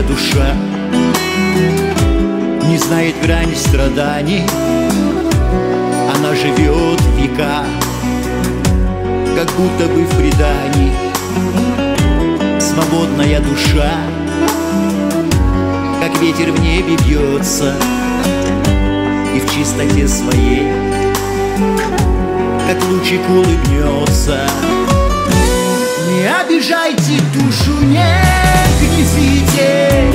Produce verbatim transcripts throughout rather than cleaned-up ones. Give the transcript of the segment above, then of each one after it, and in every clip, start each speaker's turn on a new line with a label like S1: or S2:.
S1: душа не знает грани страданий. Она живет века, как будто бы в предании. Свободная душа, как ветер в небе бьется, и в чистоте своей, как лучик улыбнется. Не обижайте душу, не гневите,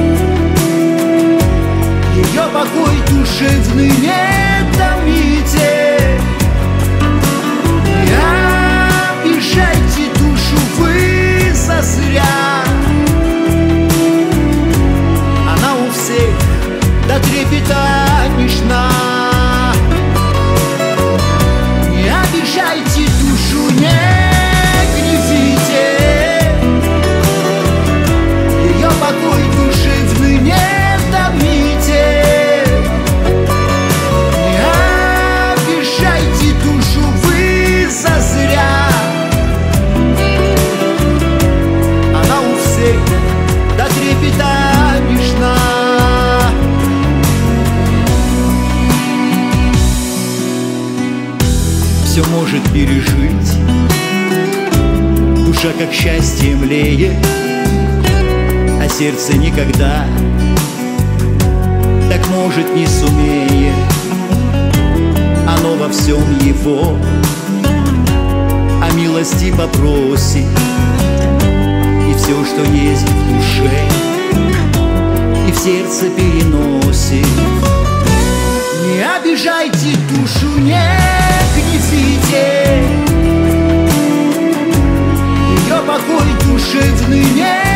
S1: ее покой душевный не томите. Не обижайте душу вы зазря, она у всех до трепета нежна. Не обижайте душу, не гневите, ее покой душевный не томите. Не обижайте душу вы зазря, она у всех до трепета нежна. Все может пережить душа, как счастье млеет, а сердце никогда так может не сумеет. Оно во всем его о милости попросит, и все, что есть в душе, и в сердце переносит. Не обижайте душу, не гневите, ее покой душевный не